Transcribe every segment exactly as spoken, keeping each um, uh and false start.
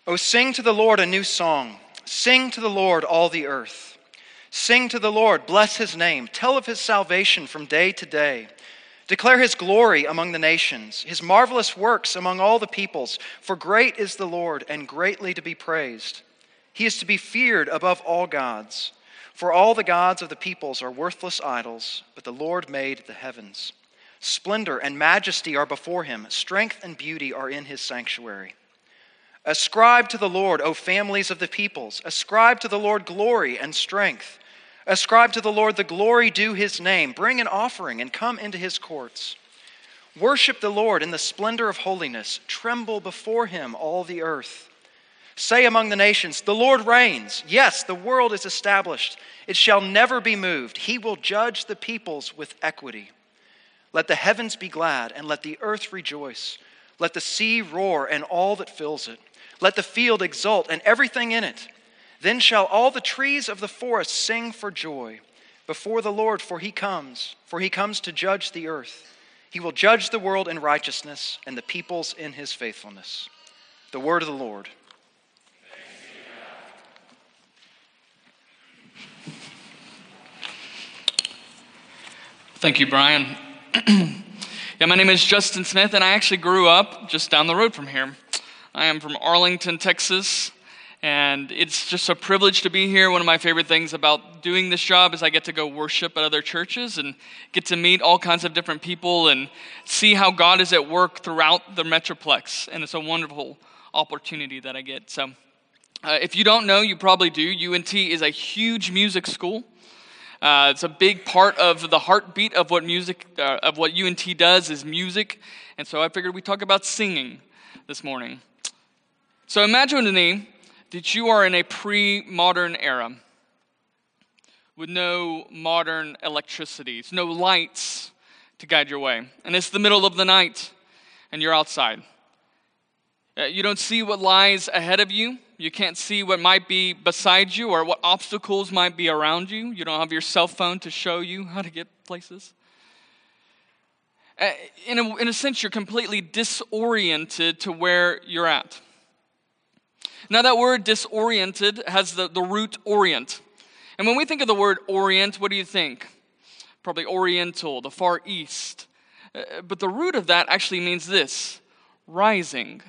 O sing to the Lord a new song. Sing to the Lord, all the earth. Sing to the Lord, bless his name. Tell of his salvation from day to day. Declare his glory among the nations, his marvelous works among all the peoples. For great is the Lord, and greatly to be praised. He is to be feared above all gods. For all the gods of the peoples are worthless idols, but the Lord made the heavens. Splendor and majesty are before him. Strength and beauty are in his sanctuary. Ascribe to the Lord, O families of the peoples. Ascribe to the Lord glory and strength. Ascribe to the Lord the glory due his name. Bring an offering and come into his courts. Worship the Lord in the splendor of holiness. Tremble before him, all the earth. Say among the nations, the Lord reigns. Yes, the world is established. It shall never be moved. He will judge the peoples with equity. Let the heavens be glad, and let the earth rejoice. Let the sea roar, and all that fills it. Let the field exult, and everything in it. Then shall all the trees of the forest sing for joy before the Lord, for he comes, for he comes to judge the earth. He will judge the world in righteousness, and the peoples in his faithfulness. The word of the Lord. Thank you, Brian. Yeah, my name is Justin Smith, and I actually grew up just down the road from here. I am from Arlington, Texas, and it's just a privilege to be here. One of my favorite things about doing this job is I get to go worship at other churches and get to meet all kinds of different people and see how God is at work throughout the Metroplex, and it's a wonderful opportunity that I get. So uh, if you don't know, you probably do. U N T is a huge music school. Uh, it's a big part of the heartbeat of what music, uh, of what U N T does is music, and so I figured we'd talk about singing this morning. So imagine with me that you are in a pre-modern era with no modern electricity, no lights to guide your way, and it's the middle of the night, and you're outside. Uh, you don't see what lies ahead of you. You can't see what might be beside you or what obstacles might be around you. You don't have your cell phone to show you how to get places. Uh, in a, in a sense, you're completely disoriented to where you're at. Now, that word disoriented has the, the root orient. And when we think of the word orient, what do you think? Probably oriental, the far east. Uh, but the root of that actually means this: rising.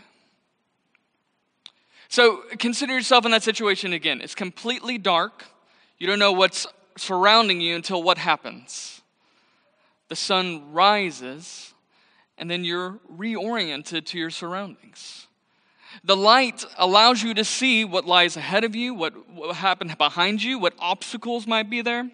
So consider yourself in that situation again. It's completely dark. You don't know what's surrounding you until what happens. The sun rises, and then you're reoriented to your surroundings. The light allows you to see what lies ahead of you, what, what happened behind you, what obstacles might be there.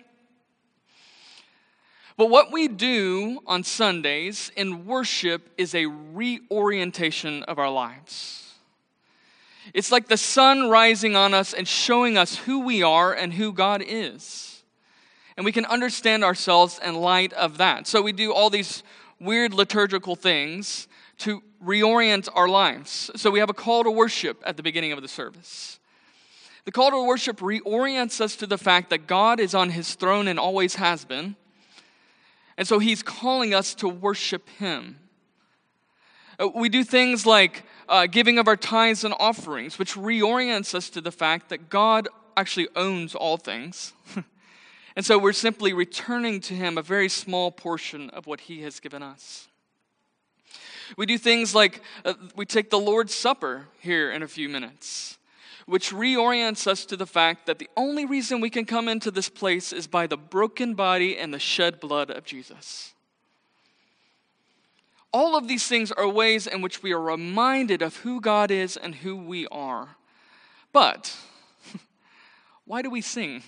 But what we do on Sundays in worship is a reorientation of our lives. It's like the sun rising on us and showing us who we are and who God is. And we can understand ourselves in light of that. So we do all these weird liturgical things to reorient our lives. So we have a call to worship at the beginning of the service. The call to worship reorients us to the fact that God is on his throne and always has been. And so he's calling us to worship him. We do things like uh, giving of our tithes and offerings, which reorients us to the fact that God actually owns all things. And so we're simply returning to him a very small portion of what he has given us. We do things like uh, we take the Lord's Supper here in a few minutes, which reorients us to the fact that the only reason we can come into this place is by the broken body and the shed blood of Jesus. All of these things are ways in which we are reminded of who God is and who we are. But why do we sing?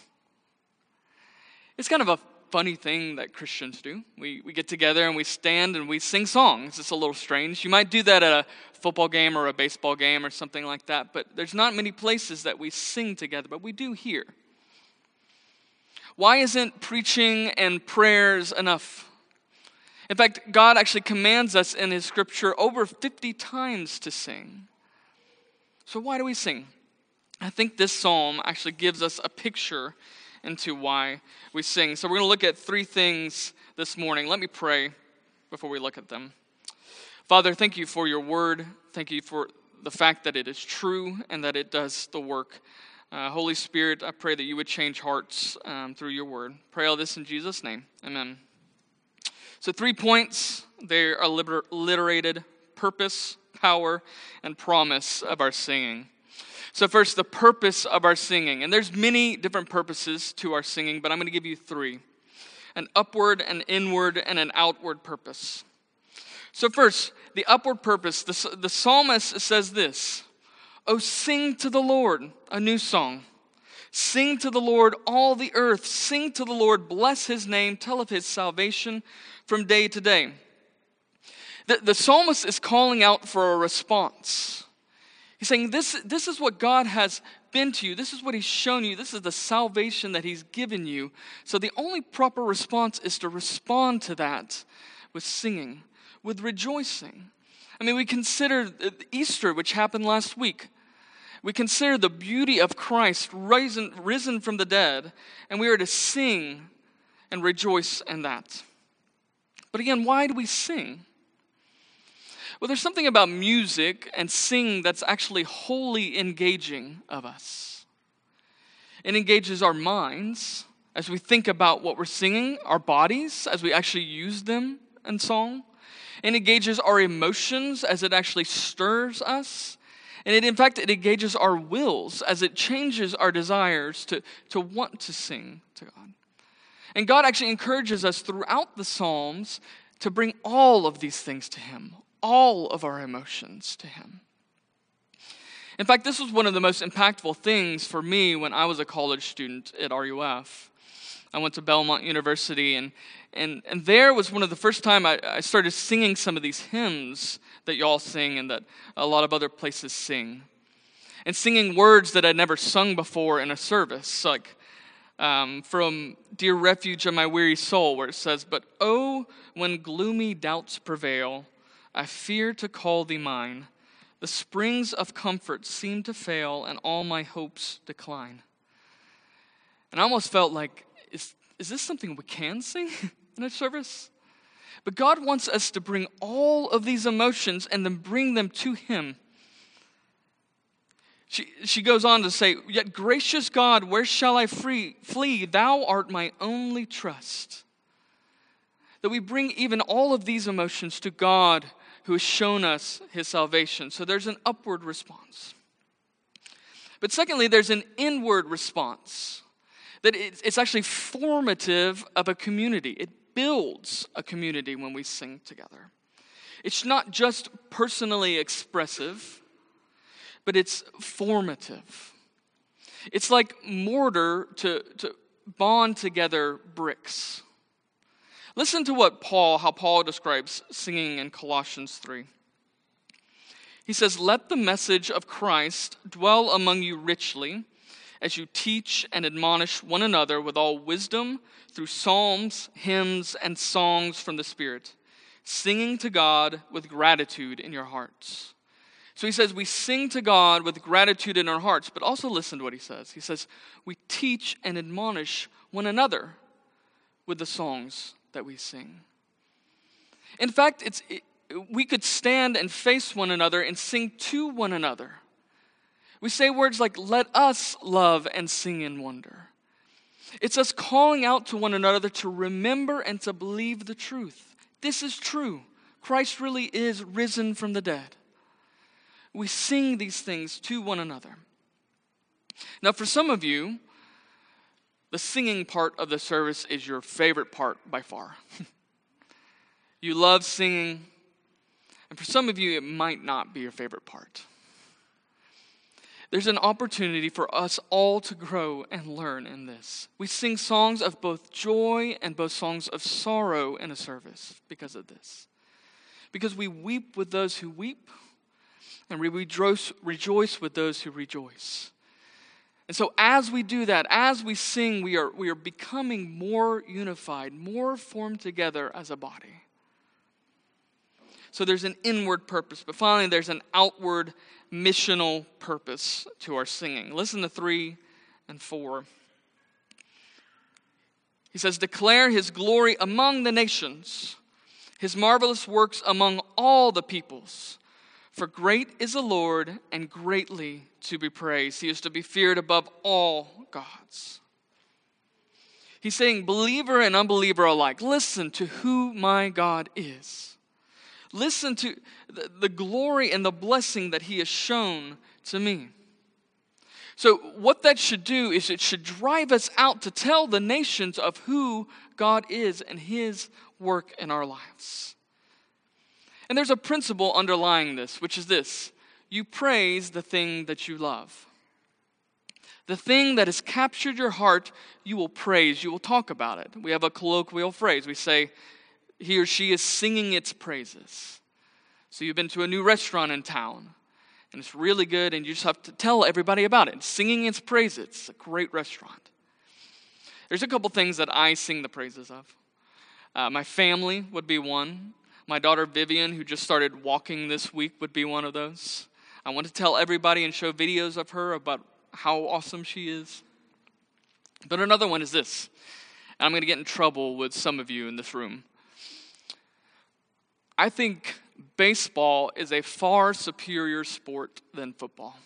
It's kind of a funny thing that Christians do. We we get together and we stand and we sing songs. It's a little strange. You might do that at a football game or a baseball game or something like that, but there's not many places that we sing together, but we do here. Why isn't preaching and prayers enough? In fact, God actually commands us in his scripture over fifty times to sing. So why do we sing? I think this psalm actually gives us a picture into why we sing. So we're going to look at three things this morning. Let me pray before we look at them. Father, thank you for your word. Thank you for the fact that it is true and that it does the work. Uh, Holy Spirit, I pray that you would change hearts um, through your word. Pray all this in Jesus' name. Amen. So three points. They are alliterated: purpose, power, and promise of our singing. So first, the purpose of our singing. And there's many different purposes to our singing, but I'm going to give you three: an upward, an inward, and an outward purpose. So first, the upward purpose. The, the psalmist says this: "Oh, sing to the Lord a new song. Sing to the Lord all the earth. Sing to the Lord, bless his name, tell of his salvation from day to day." The, the psalmist is calling out for a response. He's saying, this, this is what God has been to you. This is what he's shown you. This is the salvation that he's given you. So the only proper response is to respond to that with singing, with rejoicing. I mean, we consider Easter, which happened last week. We consider the beauty of Christ risen, risen from the dead, and we are to sing and rejoice in that. But again, why do we sing? Well, there's something about music and singing that's actually wholly engaging of us. It engages our minds as we think about what we're singing, our bodies as we actually use them in song. It engages our emotions as it actually stirs us. And it, in fact, it engages our wills as it changes our desires to, to want to sing to God. And God actually encourages us throughout the Psalms to bring all of these things to him, all of our emotions to him. In fact, this was one of the most impactful things for me when I was a college student at R U F. I went to Belmont University, and and, and there was one of the first time I, I started singing some of these hymns that y'all sing and that a lot of other places sing. And singing words that I'd never sung before in a service, like um, from Dear Refuge of My Weary Soul, where it says, "But oh, when gloomy doubts prevail, I fear to call thee mine. The springs of comfort seem to fail, and all my hopes decline." And I almost felt like, is, is this something we can sing in a service? But God wants us to bring all of these emotions and then bring them to him. She, she goes on to say, "Yet gracious God, where shall I free, flee? Thou art my only trust." That we bring even all of these emotions to God, who has shown us his salvation. So there's an upward response. But secondly, there's an inward response. That it's actually formative of a community. It builds a community when we sing together. It's not just personally expressive, but it's formative. It's like mortar to, to bond together bricks. Listen to what Paul, how Paul describes singing in Colossians three. He says, "Let the message of Christ dwell among you richly, as you teach and admonish one another with all wisdom through psalms, hymns, and songs from the Spirit, singing to God with gratitude in your hearts." So he says we sing to God with gratitude in our hearts, but also listen to what he says. He says we teach and admonish one another with the songs that we sing. In fact, it's it, we could stand and face one another and sing to one another. We say words like, "Let us love and sing in wonder." It's us calling out to one another to remember and to believe the truth. This is true. Christ really is risen from the dead. We sing these things to one another. Now, for some of you, the singing part of the service is your favorite part by far. You love singing, and for some of you, it might not be your favorite part. There's an opportunity for us all to grow and learn in this. We sing songs of both joy and both songs of sorrow in a service because of this. Because we weep with those who weep, and we rejoice, rejoice with those who rejoice. And so as we do that, as we sing, we are, we are becoming more unified, more formed together as a body. So there's an inward purpose, but finally there's an outward missional purpose to our singing. Listen to three and four. He says, "Declare his glory among the nations, his marvelous works among all the peoples. For great is the Lord and greatly to be praised. He is to be feared above all gods. He's saying, believer and unbeliever alike, listen to who my God is. Listen to the, the glory and the blessing that he has shown to me. So what that should do is it should drive us out to tell the nations of who God is and his work in our lives. And there's a principle underlying this, which is this: you praise the thing that you love. The thing that has captured your heart, you will praise, you will talk about it. We have a colloquial phrase. We say, he or she is singing its praises. So you've been to a new restaurant in town, and it's really good, and you just have to tell everybody about it. Singing its praises. It's a great restaurant. There's a couple things that I sing the praises of. Uh, my family would be one. My daughter Vivian, who just started walking this week, would be one of those. I want to tell everybody and show videos of her about how awesome she is. But another one is this. And I'm going to get in trouble with some of you in this room. I think baseball is a far superior sport than football.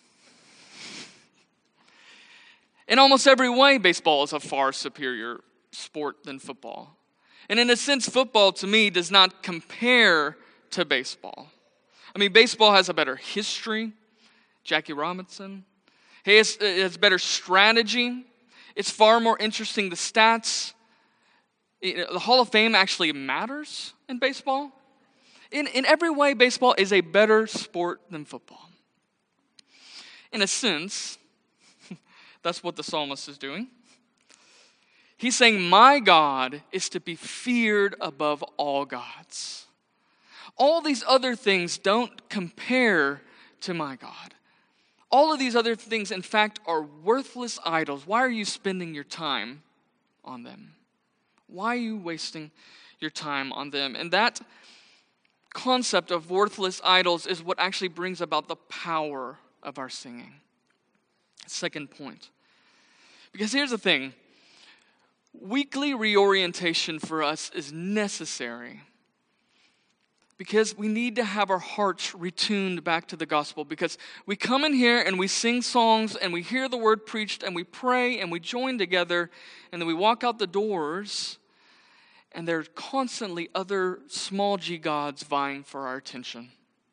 In almost every way, baseball is a far superior sport than football. And in a sense, football to me does not compare to baseball. I mean, baseball has a better history. Jackie Robinson. He has, it has better strategy. It's far more interesting, the stats. The Hall of Fame actually matters in baseball. In, in every way, baseball is a better sport than football. In a sense, that's what the psalmist is doing. He's saying, my God is to be feared above all gods. All these other things don't compare to my God. All of these other things, in fact, are worthless idols. Why are you spending your time on them? Why are you wasting your time on them? And that concept of worthless idols is what actually brings about the power of our singing. Second point. Because here's the thing. Weekly reorientation for us is necessary. Because we need to have our hearts retuned back to the gospel. Because we come in here and we sing songs and we hear the word preached and we pray and we join together and then we walk out the doors and there's constantly other small g gods vying for our attention.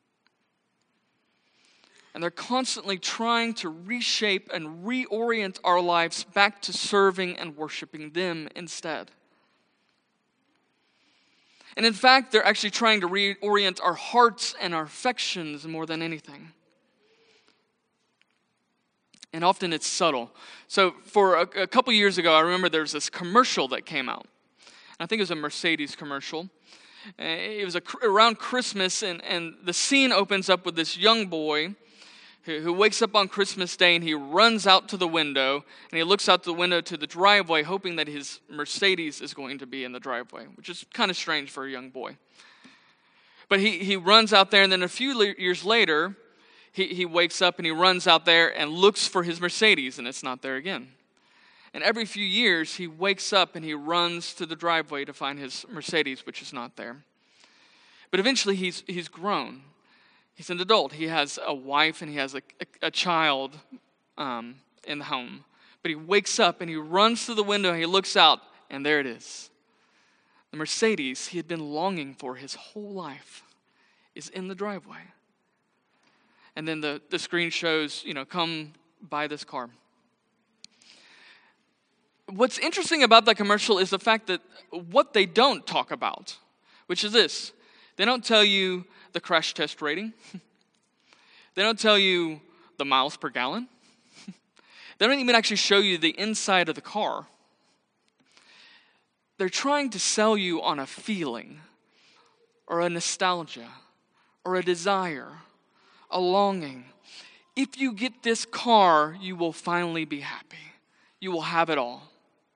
And they're constantly trying to reshape and reorient our lives back to serving and worshiping them instead. And in fact, they're actually trying to reorient our hearts and our affections more than anything. And often it's subtle. So for a, a couple years ago, I remember there was this commercial that came out. I think it was a Mercedes commercial. It was a, around Christmas, and, and the scene opens up with this young boy who, who wakes up on Christmas Day, and he runs out to the window, and he looks out the window to the driveway, hoping that his Mercedes is going to be in the driveway, which is kind of strange for a young boy. But he, he runs out there, and then a few le- years later, he, he wakes up, and he runs out there and looks for his Mercedes, and it's not there again. And every few years, he wakes up and he runs to the driveway to find his Mercedes, which is not there. But eventually, he's he's grown. He's an adult. He has a wife and he has a, a, a child um, in the home. But he wakes up and he runs to the window and he looks out, and there it is. The Mercedes he had been longing for his whole life is in the driveway. And then the, the screen shows, you know, come buy this car. What's interesting about that commercial is the fact that what they don't talk about, which is this. They don't tell you the crash test rating. They don't tell you the miles per gallon. They don't even actually show you the inside of the car. They're trying to sell you on a feeling or a nostalgia or a desire, a longing. If you get this car, you will finally be happy. You will have it all.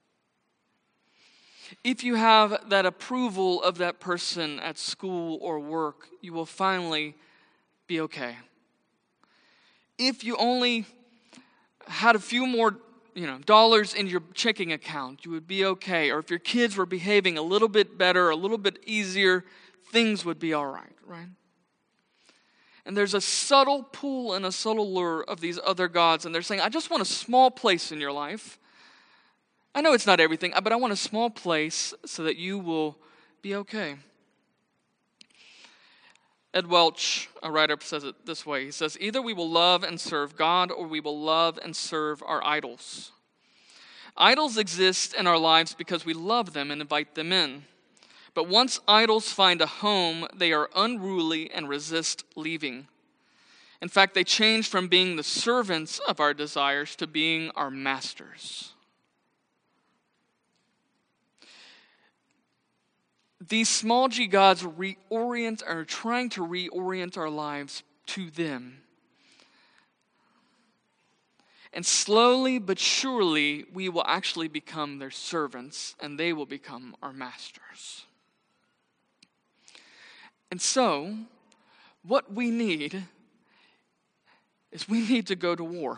If you have that approval of that person at school or work, you will finally be okay. If you only had a few more, you know, dollars in your checking account, you would be okay. Or if your kids were behaving a little bit better, a little bit easier, things would be all right, right? And there's a subtle pull and a subtle lure of these other gods. And they're saying, I just want a small place in your life. I know it's not everything, but I want a small place so that you will be okay. Ed Welch, a writer, says it this way. He says, either we will love and serve God, or we will love and serve our idols. Idols exist in our lives because we love them and invite them in. But once idols find a home, they are unruly and resist leaving. In fact, they change from being the servants of our desires to being our masters. These small g gods reorient, are trying to reorient our lives to them. And slowly but surely, we will actually become their servants, and they will become our masters. And so, what we need is we need to go to war.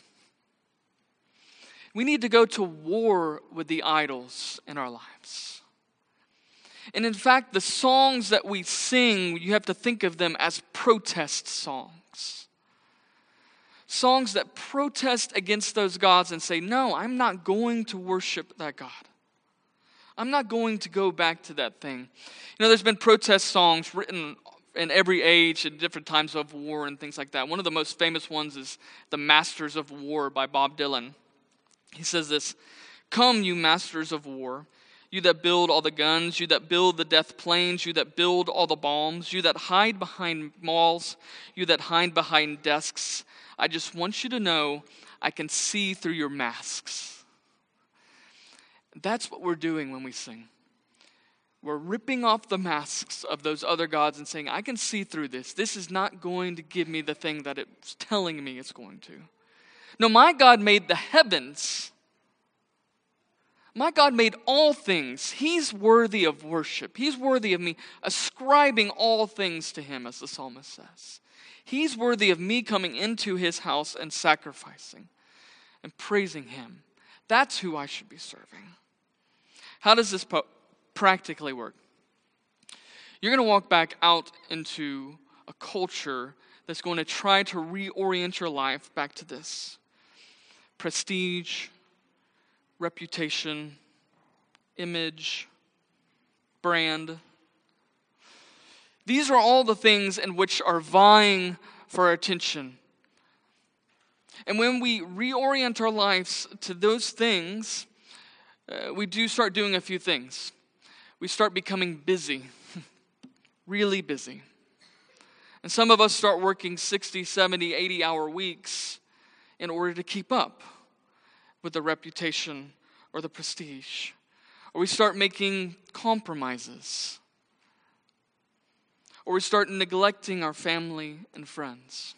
We need to go to war with the idols in our lives. And in fact, the songs that we sing, you have to think of them as protest songs. Songs that protest against those gods and say, no, I'm not going to worship that God. I'm not going to go back to that thing. You know, there's been protest songs written in every age at different times of war and things like that. One of the most famous ones is The Masters of War by Bob Dylan. He says this, come, you masters of war, you that build all the guns, you that build the death planes, you that build all the bombs, you that hide behind walls, you that hide behind desks. I just want you to know I can see through your masks. That's what we're doing when we sing. We're ripping off the masks of those other gods and saying, I can see through this. This is not going to give me the thing that it's telling me it's going to. No, my God made the heavens. My God made all things. He's worthy of worship. He's worthy of me ascribing all things to him, as the psalmist says. He's worthy of me coming into his house and sacrificing and praising him. That's who I should be serving. How does this po- practically work? You're going to walk back out into a culture that's going to try to reorient your life back to this. Prestige, reputation, image, brand. These are all the things in which are vying for our attention. And when we reorient our lives to those things, uh, we do start doing a few things. We start becoming busy, really busy. And some of us start working sixty, seventy, eighty hour weeks in order to keep up with the reputation or the prestige. Or we start making compromises. Or we start neglecting our family and friends.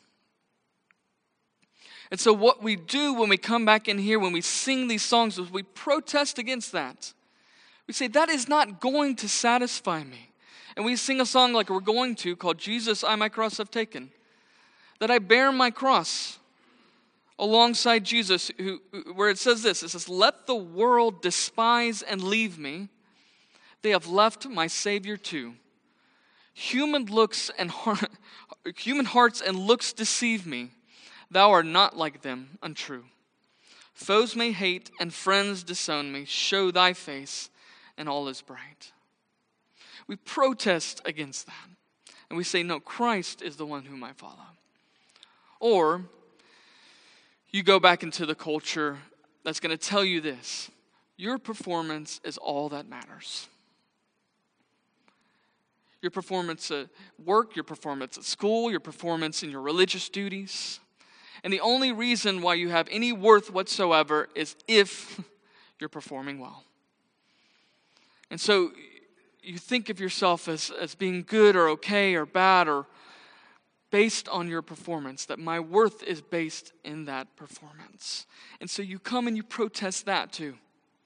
And so what we do when we come back in here, when we sing these songs, is we protest against that. We say, that is not going to satisfy me. And we sing a song like we're going to called Jesus, I my cross have taken. That I bear my cross alongside Jesus, who, where it says this, it says, let the world despise and leave me. They have left my Savior too. Human looks and heart, human hearts and looks deceive me. Thou art not like them, untrue. Foes may hate and friends disown me. Show thy face and all is bright. We protest against that. And we say, no, Christ is the one whom I follow. Or you go back into the culture that's going to tell you this. Your performance is all that matters. Your performance at work, your performance at school, your performance in your religious duties. And the only reason why you have any worth whatsoever is if you're performing well. And so you think of yourself as, as being good or okay or bad or based on your performance, that my worth is based in that performance. And so you come and you protest that too.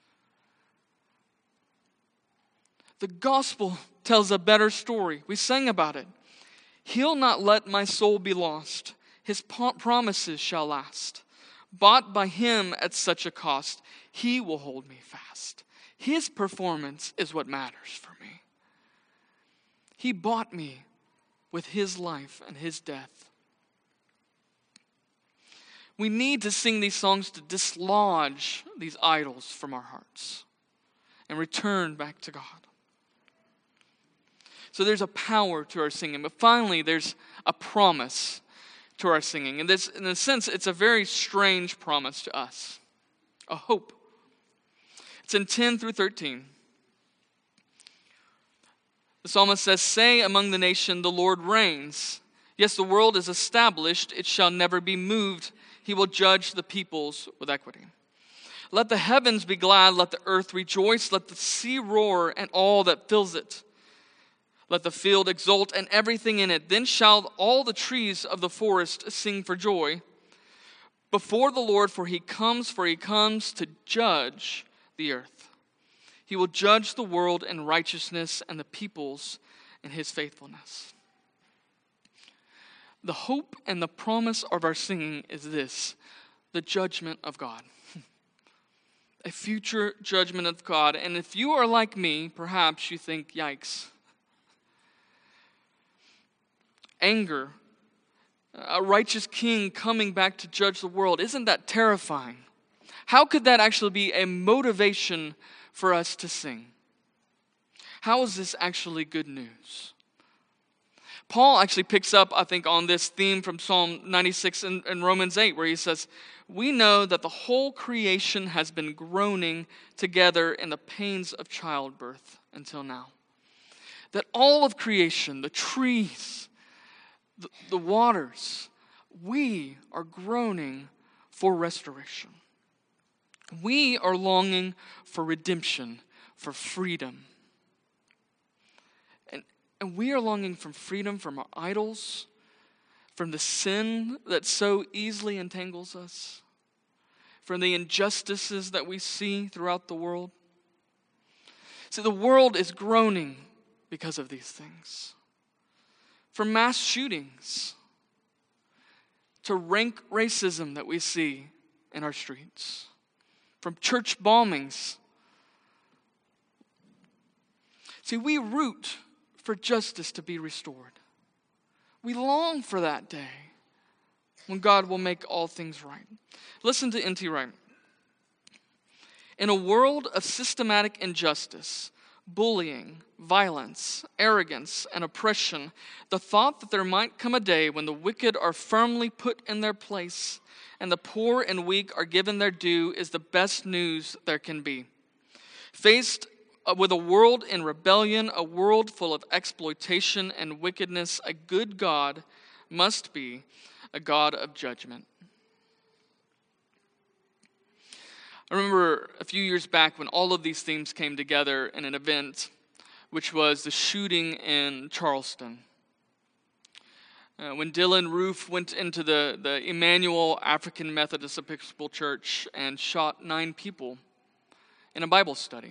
The gospel tells a better story. We sang about it. He'll not let my soul be lost. His promises shall last. Bought by him at such a cost, he will hold me fast. His performance is what matters for me. He bought me with his life and his death. We need to sing these songs to dislodge these idols from our hearts and return back to God. So there's a power to our singing. But finally, there's a promise to our singing. And this, in a sense, it's a very strange promise to us. A hope. It's in ten through thirteen. The psalmist says, "Say among the nation, the Lord reigns. Yes, the world is established. It shall never be moved. He will judge the peoples with equity. Let the heavens be glad. Let the earth rejoice. Let the sea roar and all that fills it. Let the field exult and everything in it. Then shall all the trees of the forest sing for joy before the Lord, for he comes, for he comes to judge the earth. He will judge the world in righteousness and the peoples in his faithfulness." The hope and the promise of our singing is this: the judgment of God. A future judgment of God. And if you are like me, perhaps you think, yikes. Anger, a righteous king coming back to judge the world, isn't that terrifying? How could that actually be a motivation for us to sing? How is this actually good news? Paul actually picks up, I think, on this theme from Psalm ninety-six and, and Romans eight, where he says, "We know that the whole creation has been groaning together in the pains of childbirth until now." That all of creation, the trees, the, the waters, we are groaning for restoration. We are longing for redemption, for freedom. And, and we are longing for freedom from our idols, from the sin that so easily entangles us, from the injustices that we see throughout the world. See, the world is groaning because of these things. From mass shootings to rank racism that we see in our streets, from church bombings. See, we root for justice to be restored. We long for that day when God will make all things right. Listen to N T Wright. "In a world of systematic injustice, bullying, violence, arrogance, and oppression, the thought that there might come a day when the wicked are firmly put in their place and the poor and weak are given their due is the best news there can be. Faced with a world in rebellion, a world full of exploitation and wickedness, a good God must be a God of judgment." I remember a few years back when all of these themes came together in an event, which was the shooting in Charleston. Uh, when Dylan Roof went into the, the Emmanuel African Methodist Episcopal Church and shot nine people in a Bible study.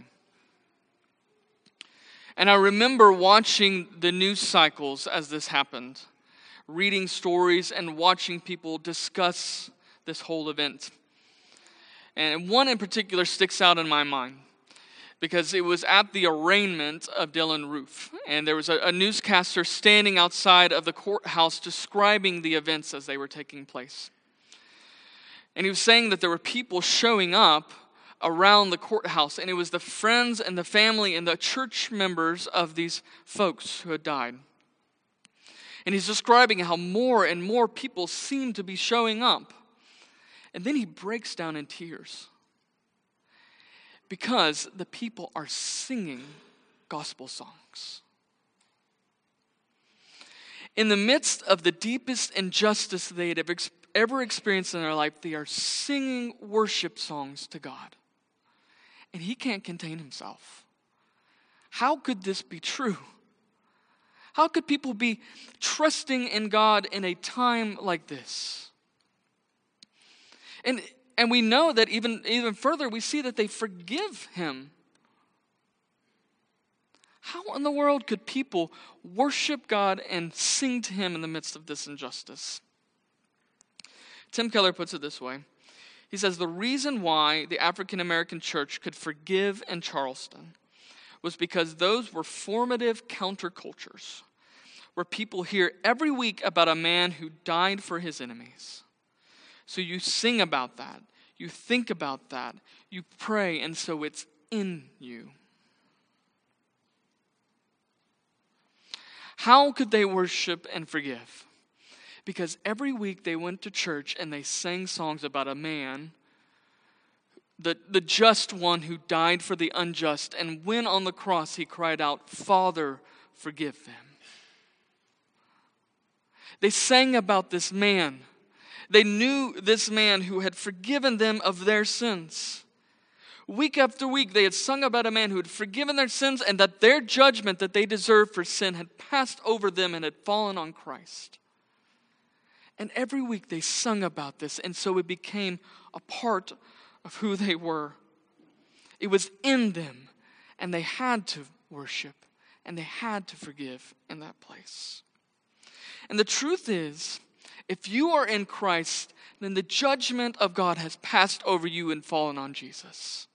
And I remember watching the news cycles as this happened, reading stories and watching people discuss this whole event. And one in particular sticks out in my mind because it was at the arraignment of Dylan Roof. And there was a, a newscaster standing outside of the courthouse describing the events as they were taking place. And he was saying that there were people showing up around the courthouse, and it was the friends and the family and the church members of these folks who had died. And he's describing how more and more people seem to be showing up. And then he breaks down in tears because the people are singing gospel songs. In the midst of the deepest injustice they had ever experienced in their life, they are singing worship songs to God. And he can't contain himself. How could this be true? How could people be trusting in God in a time like this? And and we know that even, even further, we see that they forgive him. How in the world could people worship God and sing to him in the midst of this injustice? Tim Keller puts it this way. He says, the reason why the African American church could forgive in Charleston was because those were formative countercultures, where people hear every week about a man who died for his enemies. So you sing about that. You think about that. You pray, and so it's in you. How could they worship and forgive? Because every week they went to church and they sang songs about a man, the, the just one who died for the unjust. And when on the cross he cried out, "Father, forgive them." They sang about this man. They knew this man who had forgiven them of their sins. Week after week, they had sung about a man who had forgiven their sins and that their judgment that they deserved for sin had passed over them and had fallen on Christ. And every week they sung about this, and so it became a part of who they were. It was in them, and they had to worship, and they had to forgive in that place. And the truth is, if you are in Christ, then the judgment of God has passed over you and fallen on Jesus.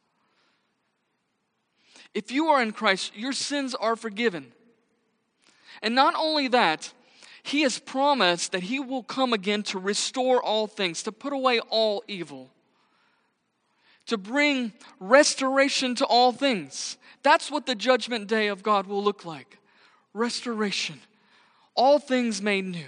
If you are in Christ, your sins are forgiven. And not only that, He has promised that He will come again to restore all things, to put away all evil, to bring restoration to all things. That's what the judgment day of God will look like. Restoration. All things made new.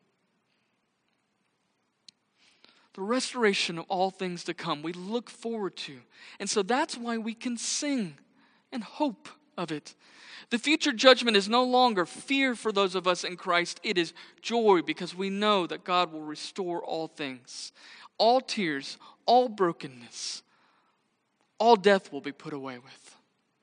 The restoration of all things to come, we look forward to. And so that's why we can sing and hope of it. The future judgment is no longer fear for those of us in Christ. It is joy because we know that God will restore all things. All tears, all brokenness, all death will be put away with.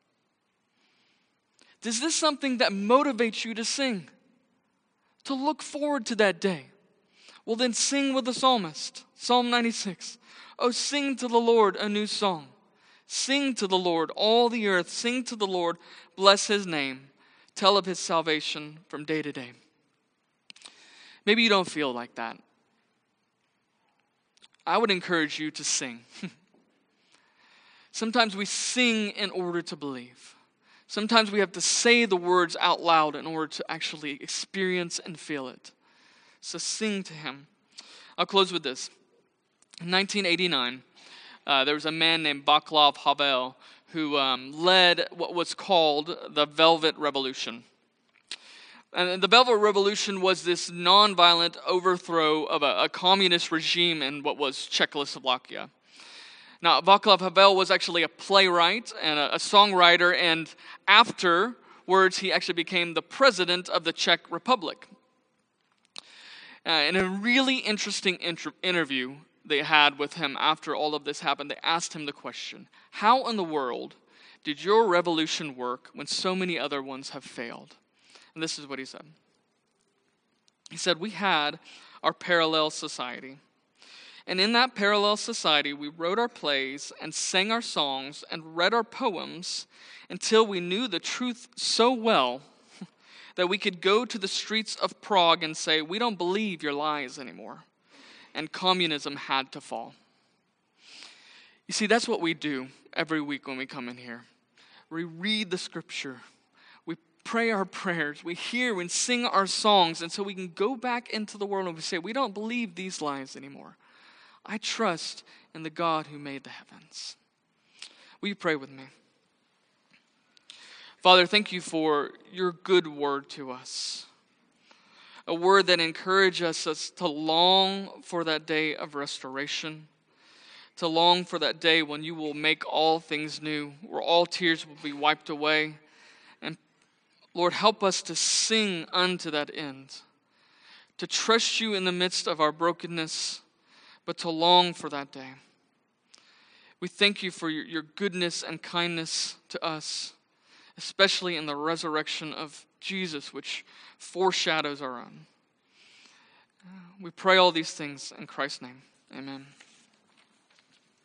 Is this something that motivates you to sing? To look forward to that day? Well, then sing with the psalmist. Psalm ninety-six. Oh, sing to the Lord a new song. Sing to the Lord, all the earth. Sing to the Lord, bless His name. Tell of His salvation from day to day. Maybe you don't feel like that. I would encourage you to sing. Sometimes we sing in order to believe. Sometimes we have to say the words out loud in order to actually experience and feel it. So sing to Him. I'll close with this. In nineteen eighty-nine, uh, there was a man named Václav Havel who um, led what was called the Velvet Revolution. And the Velvet Revolution was this nonviolent overthrow of a, a communist regime in what was Czechoslovakia. Now, Václav Havel was actually a playwright and a, a songwriter, and afterwards he actually became the president of the Czech Republic. Uh, in a really interesting inter- interview they had with him after all of this happened, they asked him the question, how in the world did your revolution work when so many other ones have failed? And this is what he said. He said, we had our parallel society. And in that parallel society, we wrote our plays and sang our songs and read our poems until we knew the truth so well that we could go to the streets of Prague and say, we don't believe your lies anymore. And communism had to fall. You see, that's what we do every week when we come in here. We read the scripture. We pray our prayers. We hear and sing our songs. And so we can go back into the world and we say, we don't believe these lies anymore. I trust in the God who made the heavens. Will you pray with me? Father, thank you for your good word to us. A word that encourages us to long for that day of restoration, to long for that day when you will make all things new, where all tears will be wiped away. And Lord, help us to sing unto that end, to trust you in the midst of our brokenness, but to long for that day. We thank you for your, your goodness and kindness to us, especially in the resurrection of Jesus, which foreshadows our own. We pray all these things in Christ's name. Amen.